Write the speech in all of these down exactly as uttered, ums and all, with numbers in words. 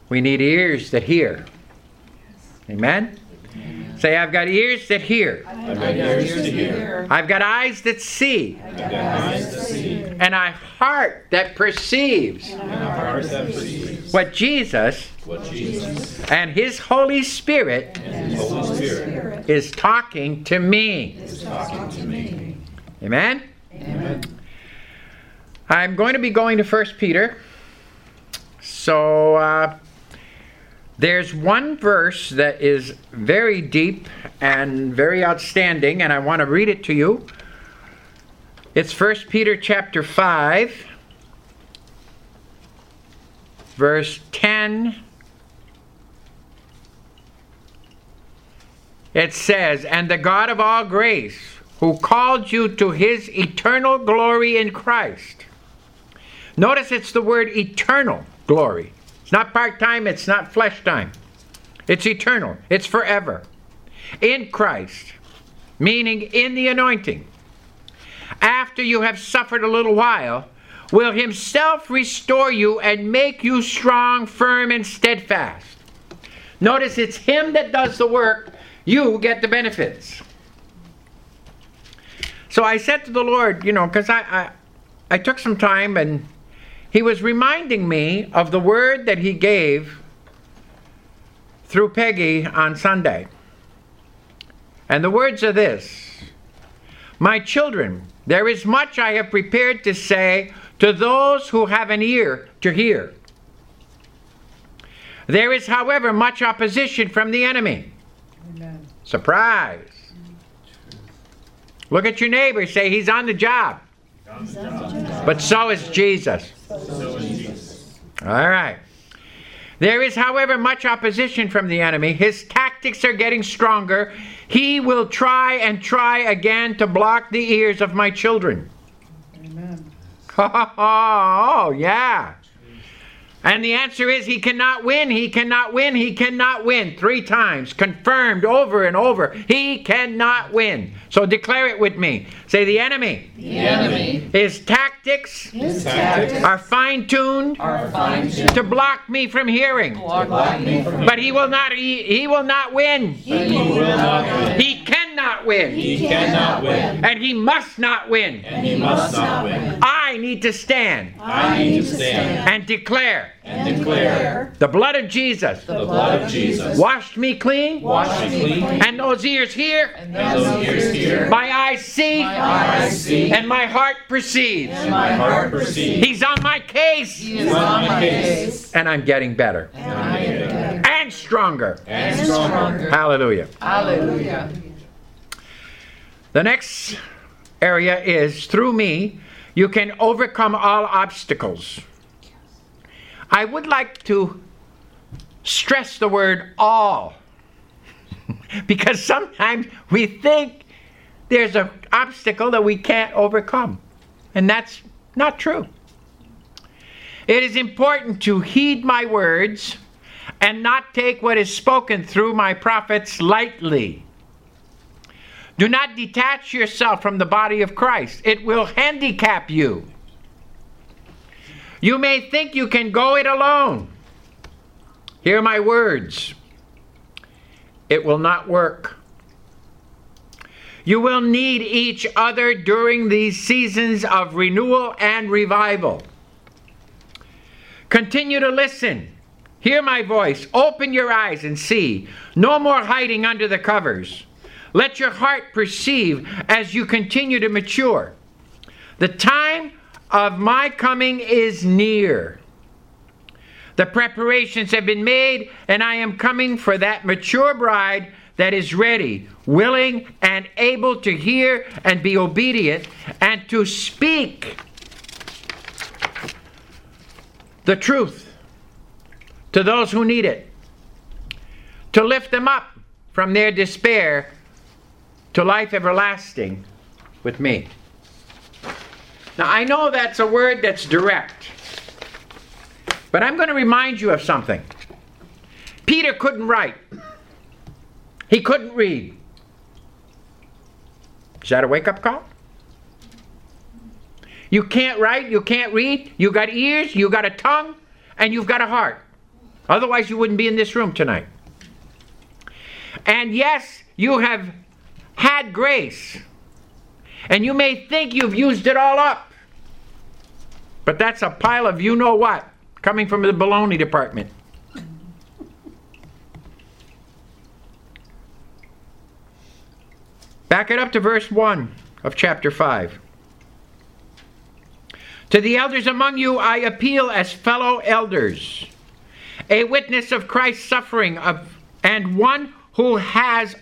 We need ears that hear. Amen? Amen. Say, I've got ears that hear. I've got ears to hear. I've got eyes that see. I've got eyes to see. And a heart that perceives. And a heart that perceives. What Jesus, what Jesus and His Holy Spirit, and His Holy Spirit is talking to me. is talking to me. Amen? Amen. I'm going to be going to First Peter. So uh, there's one verse that is very deep and very outstanding, and I want to read it to you. It's First Peter chapter five, verse ten. It says, "And the God of all grace, who called you to His eternal glory in Christ." Notice it's the word eternal glory. It's not part-time, it's not flesh time. It's eternal, it's forever. In Christ, meaning in the anointing. After you have suffered a little while, will Himself restore you and make you strong, firm, and steadfast. Notice it's Him that does the work, you get the benefits. So I said to the Lord, you know, because I, I, I took some time and He was reminding me of the word that He gave through Peggy on Sunday. And the words are this: "My children, there is much I have prepared to say to those who have an ear to hear. There is, however, much opposition from the enemy." Amen. Surprise. Look at your neighbor, say, he's on the job. He's on the job. But so is Jesus. So is Jesus. All right. "There is, however, much opposition from the enemy. His tactics are getting stronger. He will try and try again to block the ears of my children." Amen. Oh, yeah. And the answer is he cannot win, he cannot win, he cannot win. Three times, confirmed over and over. He cannot win. So declare it with me. Say, the enemy. The enemy. His tactics, His tactics are fine-tuned, are fine-tuned to block me from hearing. to block me from But he will not. He, he will not win. But he will not win. He cannot win. He cannot win. And he must not win. And he must not win. I need to stand I need to stand and declare and declare the blood of Jesus the blood of Jesus washed me clean, washed me clean, and those ears hear, and those ears hear, my eyes see, my eyes see, and my heart perceives. and my heart perceives. He's on my case, He is on my case, and I'm getting better and I am better and stronger. and stronger. Hallelujah. Hallelujah. The next area is, through me, you can overcome all obstacles. I would like to stress the word all, because sometimes we think there's an obstacle that we can't overcome, and that's not true. It is important to heed my words and not take what is spoken through my prophets lightly. Do not detach yourself from the body of Christ. It will handicap you. You may think you can go it alone. Hear my words. It will not work. You will need each other during these seasons of renewal and revival. Continue to listen. Hear my voice. Open your eyes and see. No more hiding under the covers. Let your heart perceive as you continue to mature. The time of my coming is near. The preparations have been made, and I am coming for that mature bride that is ready, willing, and able to hear and be obedient, and to speak the truth to those who need it, to lift them up from their despair to life everlasting with me. Now, I know that's a word that's direct, but I'm going to remind you of something. Peter couldn't write. He couldn't read. Is that a wake-up call? You can't write, you can't read, you got ears, you got a tongue, and you've got a heart. Otherwise, you wouldn't be in this room tonight. And yes, you have had grace. And you may think you've used it all up. But that's a pile of you-know-what coming from the baloney department. Back it up to verse one of chapter five. To the elders among you I appeal as fellow elders, a witness of Christ's suffering, of, and one who has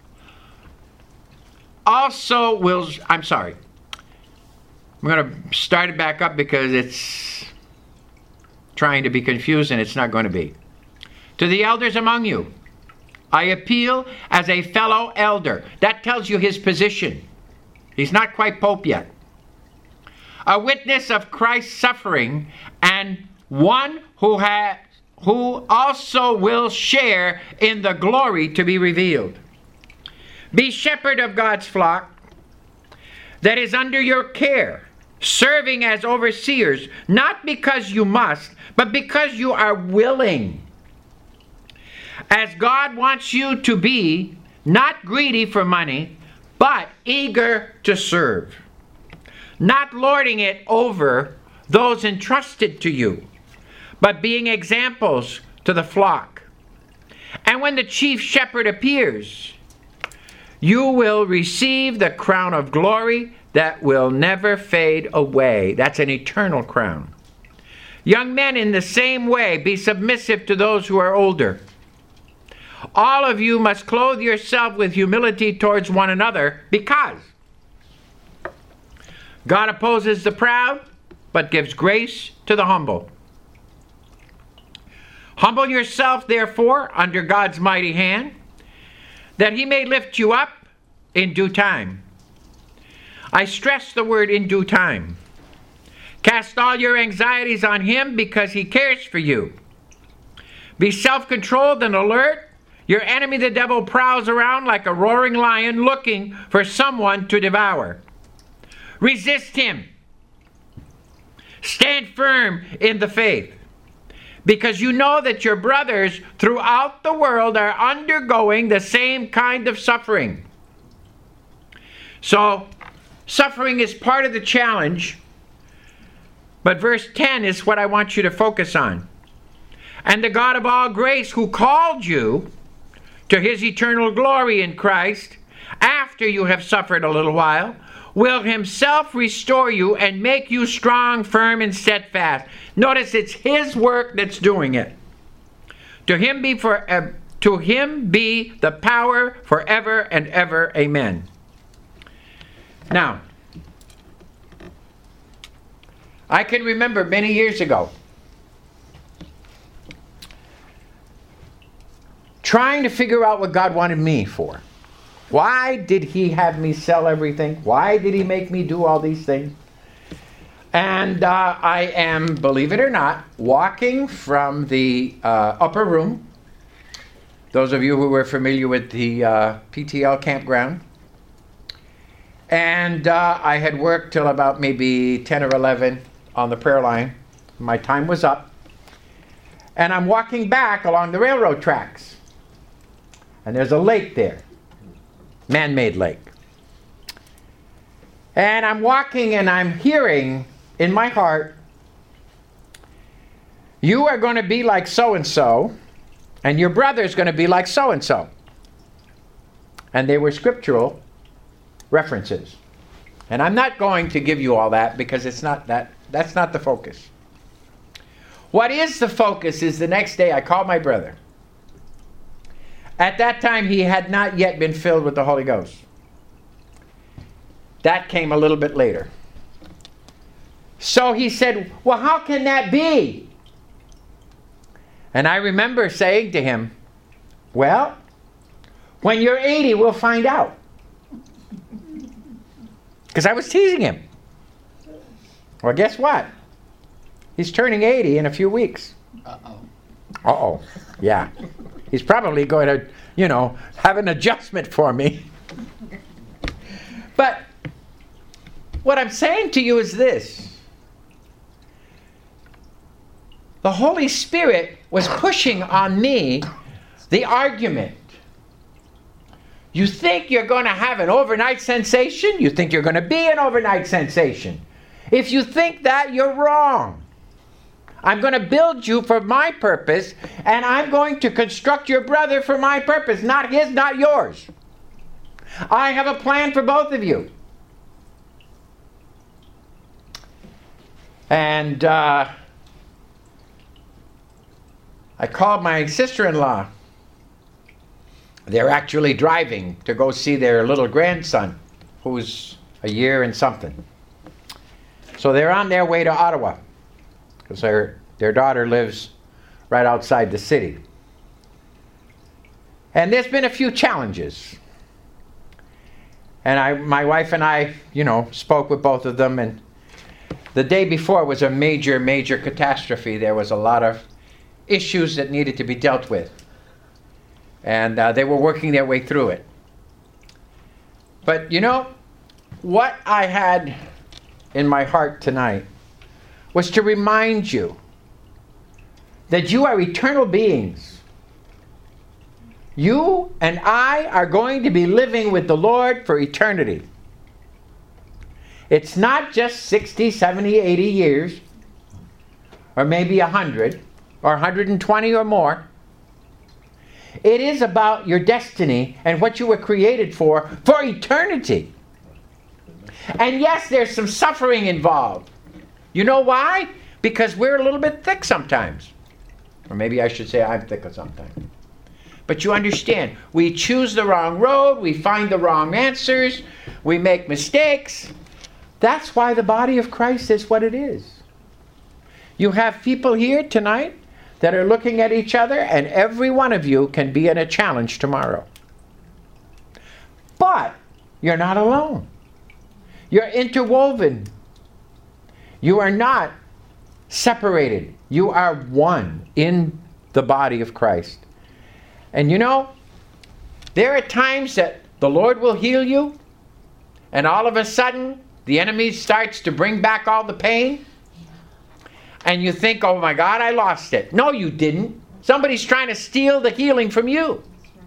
also will, I'm sorry. I'm going to start it back up because it's trying to be confused and it's not going to be. To the elders among you, I appeal as a fellow elder. That tells you his position. He's not quite Pope yet. A witness of Christ's suffering, and one who has, who also will share in the glory to be revealed. Be shepherd of God's flock that is under your care, serving as overseers, not because you must, but because you are willing. As God wants you to be, not greedy for money, but eager to serve. Not lording it over those entrusted to you, but being examples to the flock. And when the chief shepherd appears, you will receive the crown of glory that will never fade away. That's an eternal crown. Young men, in the same way, be submissive to those who are older. All of you must clothe yourself with humility towards one another, because God opposes the proud, but gives grace to the humble. Humble yourself, therefore, under God's mighty hand, that he may lift you up in due time. I stress the word in due time. Cast all your anxieties on him because he cares for you. Be self-controlled and alert. Your enemy, the devil, prowls around like a roaring lion looking for someone to devour. Resist him. Stand firm in the faith, because you know that your brothers throughout the world are undergoing the same kind of suffering. So, suffering is part of the challenge, but verse ten is what I want you to focus on. And the God of all grace, who called you to his eternal glory in Christ, after you have suffered a little while, will himself restore you and make you strong, firm, and steadfast. Notice it's his work that's doing it. To him be for, uh, to him be the power forever and ever. Amen. Now, I can remember many years ago trying to figure out what God wanted me for. Why did he have me sell everything? Why did he make me do all these things? And uh, I am, believe it or not, walking from the uh, upper room. Those of you who were familiar with the uh, P T L campground. And uh, I had worked till about maybe ten or eleven on the prayer line. My time was up. And I'm walking back along the railroad tracks. And there's a lake there. Man-made lake. And I'm walking and I'm hearing in my heart, you are going to be like so-and-so, and your brother's going to be like so-and-so. And they were scriptural references. And I'm not going to give you all that because it's not that, that's not the focus. What is the focus is the next day I called my brother. At that time, he had not yet been filled with the Holy Ghost. That came a little bit later. So he said, well, how can that be? And I remember saying to him, well, when you're eighty, we'll find out. Because I was teasing him. Well, guess what? He's turning eighty in a few weeks. Uh-oh. Uh-oh. Yeah. He's probably going to, you know, have an adjustment for me. But what I'm saying to you is this. the Holy Spirit was pushing on me the argument. You think you're going to have an overnight sensation? You think you're going to be an overnight sensation. If you think that, you're wrong. I'm going to build you for my purpose, and I'm going to construct your brother for my purpose, not his, not yours. I have a plan for both of you. And uh, I called my sister-in-law. They're actually driving to go see their little grandson, who's a year and something. So they're on their way to Ottawa, because their, their daughter lives right outside the city. And there's been a few challenges. And I, my wife and I, you know, spoke with both of them, and the day before was a major, major catastrophe. There was a lot of issues that needed to be dealt with. And uh, they were working their way through it. But you know, what I had in my heart tonight was to remind you that you are eternal beings. You and I are going to be living with the Lord for eternity. It's not just sixty, seventy, eighty years, or maybe one hundred, or one hundred twenty or more. It is about your destiny and what you were created for, for eternity. And yes, there's some suffering involved. You know why? Because we're a little bit thick sometimes. Or maybe I should say I'm thicker sometimes. But you understand, we choose the wrong road, we find the wrong answers, we make mistakes. That's why the body of Christ is what it is. You have people here tonight that are looking at each other, and every one of you can be in a challenge tomorrow. But you're not alone. You're interwoven. You are not separated. You are one in the body of Christ. And you know, there are times that the Lord will heal you, and all of a sudden, the enemy starts to bring back all the pain. And you think, oh my God, I lost it. No, you didn't. Somebody's trying to steal the healing from you.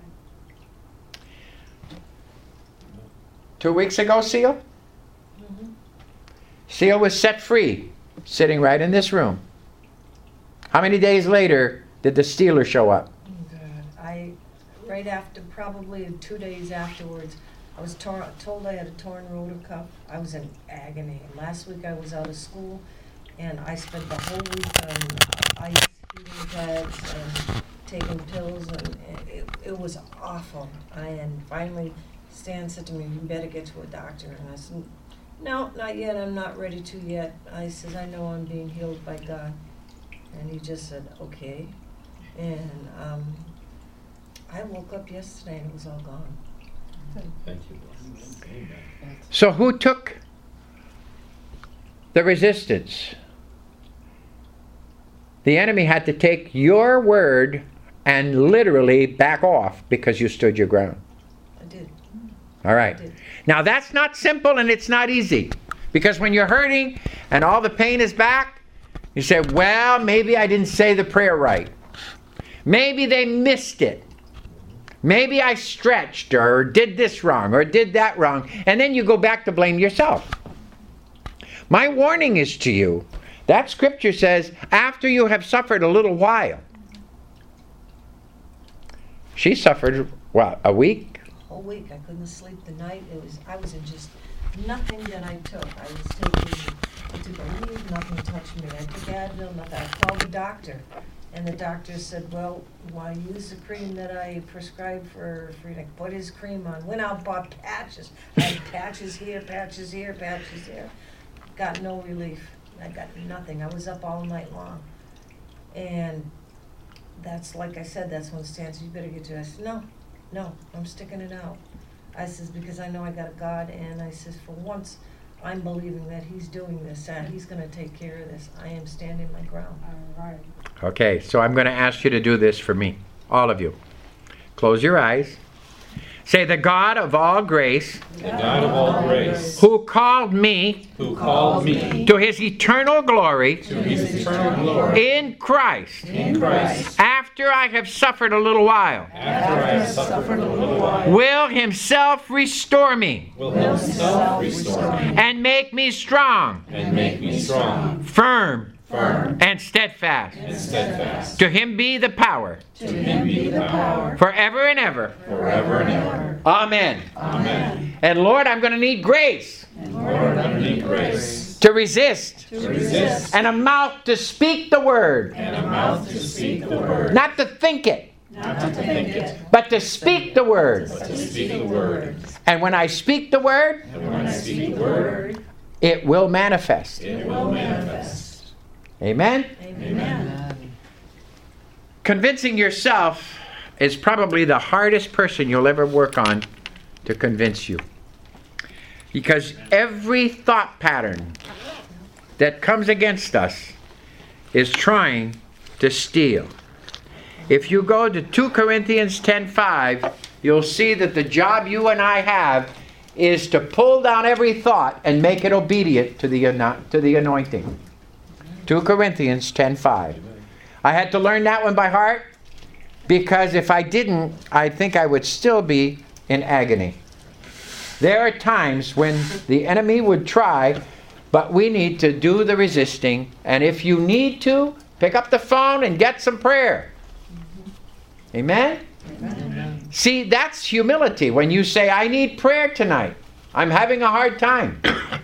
Two weeks ago, Seal? Mm-hmm. Seal was set free, sitting right in this room. How many days later did the stealer show up? I, right after, probably two days afterwards, I was tor- told I had a torn rotator cuff. I was in agony. Last week I was out of school, and I spent the whole week on ice heating pads and taking pills, and it, it was awful. I, and finally, Stan said to me, you better get to a doctor. And I said, no, not yet. I'm not ready to yet. I said, I know I'm being healed by God. And he just said, okay. And um, I woke up yesterday, and it was all gone. Thank you. So who took the resistance? The enemy had to take your word and literally back off because you stood your ground. I did. All right. I did. Now that's not simple and it's not easy. Because when you're hurting and all the pain is back, you say, well, maybe I didn't say the prayer right. Maybe they missed it. Maybe I stretched or did this wrong or did that wrong. And then you go back to blame yourself. My warning is to you. That scripture says, after you have suffered a little while. She suffered, what, a week? A whole week. I couldn't sleep the night. It was, I was in just nothing that I took. I was taking, I took a leave, nothing touched me. I took Advil, nothing. I called the doctor. And the doctor said, well, why use the cream that I prescribed for Frieda? Put his cream on. Went out and bought patches. I had patches here, patches here, patches there. Got no relief. I got nothing. I was up all night long. And that's, like I said, that's when Stan said, you better get to it. I said, no, no, I'm sticking it out. I says, because I know I got a God, and I says, for once, I'm believing that he's doing this, and he's going to take care of this. I am standing my ground. All right. Okay, so I'm going to ask you to do this for me, all of you. Close your eyes. Say, the God of all grace, The God of all grace, who called me who called me to his eternal glory to his eternal glory in Christ, in Christ, after I have suffered a little while, after I have suffered a little while, will himself restore me will himself restore me and make me strong, and make me strong, firm, firm, and steadfast. and steadfast. To him be the power, To him be the power, forever and ever. forever and ever. Amen. Amen. And Lord, I'm going to need grace Lord, I need grace to resist, to resist and a mouth to speak the word, and a mouth to speak the word, not to think it, not to think it, but to speak the word. but to speak the word. And when I speak the word, And when I speak the word, it will manifest. it will manifest. Amen? Amen. Convincing yourself is probably the hardest person you'll ever work on to convince you. Because every thought pattern that comes against us is trying to steal. If you go to two Corinthians ten five, you'll see that the job you and I have is to pull down every thought and make it obedient to the, ano- to the anointing. two Corinthians ten five. I had to learn that one by heart because if I didn't, I think I would still be in agony. There are times when the enemy would try, but we need to do the resisting. And if you need to, pick up the phone and get some prayer. Amen? Amen. See, that's humility. When you say, I need prayer tonight. I'm having a hard time.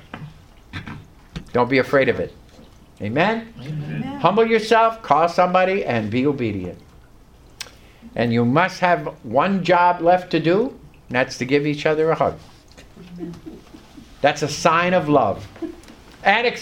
Don't be afraid of it. Amen? Amen. Humble yourself, call somebody, and be obedient. And you must have one job left to do, and that's to give each other a hug. That's a sign of love. And